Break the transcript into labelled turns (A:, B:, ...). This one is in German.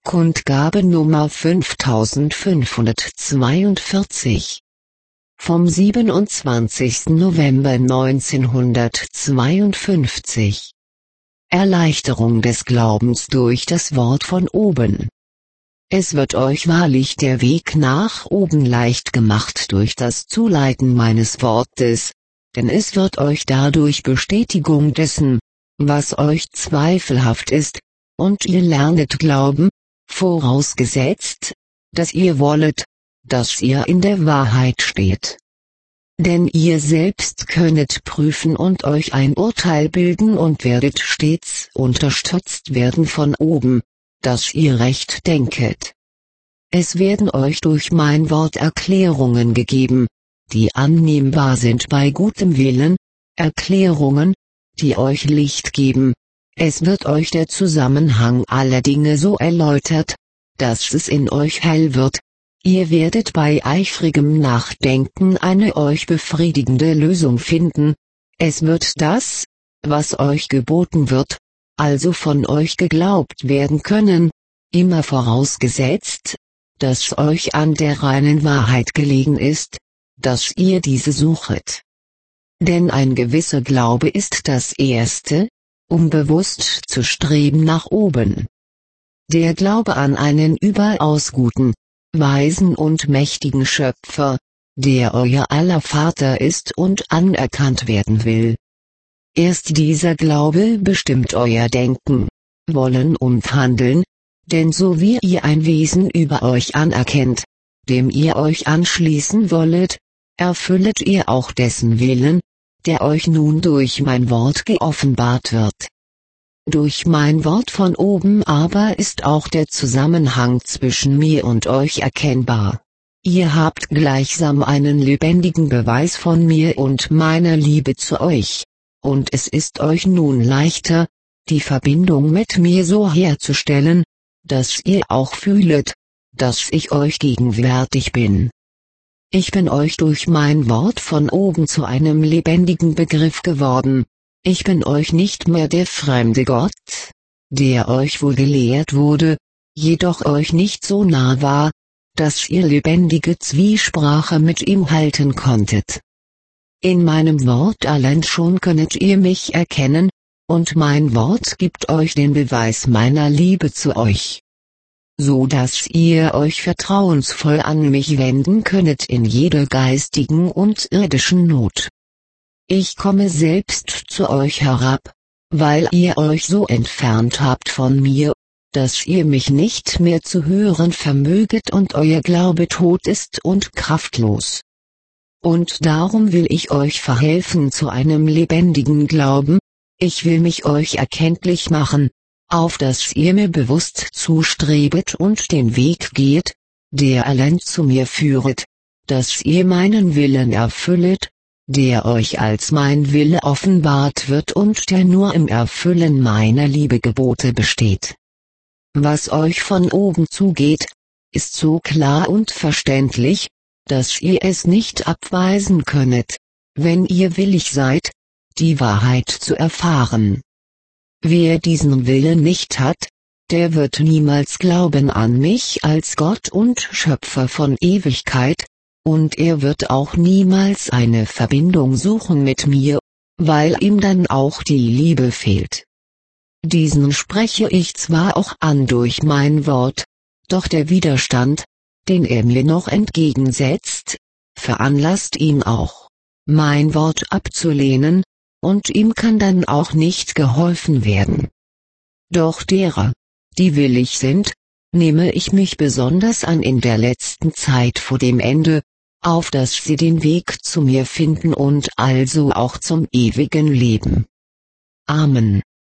A: Kundgabe Nummer 5542 vom 27. November 1952. Erleichterung des Glaubens durch das Wort von oben. Es wird euch wahrlich der Weg nach oben leicht gemacht durch das Zuleiten meines Wortes, denn es wird euch dadurch Bestätigung dessen, was euch zweifelhaft ist, und ihr lernet glauben, vorausgesetzt, dass ihr wollet, dass ihr in der Wahrheit steht. Denn ihr selbst könnet prüfen und euch ein Urteil bilden und werdet stets unterstützt werden von oben, dass ihr recht denket. Es werden euch durch mein Wort Erklärungen gegeben, die annehmbar sind bei gutem Willen, Erklärungen, die euch Licht geben. Es wird euch der Zusammenhang aller Dinge so erläutert, dass es in euch hell wird. Ihr werdet bei eifrigem Nachdenken eine euch befriedigende Lösung finden. Es wird das, was euch geboten wird, also von euch geglaubt werden können, immer vorausgesetzt, dass euch an der reinen Wahrheit gelegen ist, dass ihr diese suchet. Denn ein gewisser Glaube ist das Erste, um bewusst zu streben nach oben. Der Glaube an einen überaus guten, weisen und mächtigen Schöpfer, der euer aller Vater ist und anerkannt werden will. Erst dieser Glaube bestimmt euer Denken, Wollen und Handeln, denn so wie ihr ein Wesen über euch anerkennt, dem ihr euch anschließen wollet, erfüllet ihr auch dessen Willen, der euch nun durch mein Wort geoffenbart wird. Durch mein Wort von oben aber ist auch der Zusammenhang zwischen mir und euch erkennbar. Ihr habt gleichsam einen lebendigen Beweis von mir und meiner Liebe zu euch, und es ist euch nun leichter, die Verbindung mit mir so herzustellen, dass ihr auch fühlet, dass ich euch gegenwärtig bin. Ich bin euch durch mein Wort von oben zu einem lebendigen Begriff geworden. Ich bin euch nicht mehr der fremde Gott, der euch wohl gelehrt wurde, jedoch euch nicht so nah war, dass ihr lebendige Zwiesprache mit ihm halten konntet. In meinem Wort allein schon könnet ihr mich erkennen, und mein Wort gibt euch den Beweis meiner Liebe zu euch, so dass ihr euch vertrauensvoll an mich wenden könnet in jeder geistigen und irdischen Not. Ich komme selbst zu euch herab, weil ihr euch so entfernt habt von mir, dass ihr mich nicht mehr zu hören vermöget und euer Glaube tot ist und kraftlos. Und darum will ich euch verhelfen zu einem lebendigen Glauben, ich will mich euch erkenntlich machen, auf dass ihr mir bewusst zustrebet und den Weg geht, der allein zu mir führet, dass ihr meinen Willen erfüllet, der euch als mein Wille offenbart wird und der nur im Erfüllen meiner Liebegebote besteht. Was euch von oben zugeht, ist so klar und verständlich, dass ihr es nicht abweisen könnet, wenn ihr willig seid, die Wahrheit zu erfahren. Wer diesen Willen nicht hat, der wird niemals glauben an mich als Gott und Schöpfer von Ewigkeit, und er wird auch niemals eine Verbindung suchen mit mir, weil ihm dann auch die Liebe fehlt. Diesen spreche ich zwar auch an durch mein Wort, doch der Widerstand, den er mir noch entgegensetzt, veranlasst ihn auch, mein Wort abzulehnen, und ihm kann dann auch nicht geholfen werden. Doch derer, die willig sind, nehme ich mich besonders an in der letzten Zeit vor dem Ende, auf dass sie den Weg zu mir finden und also auch zum ewigen Leben. Amen.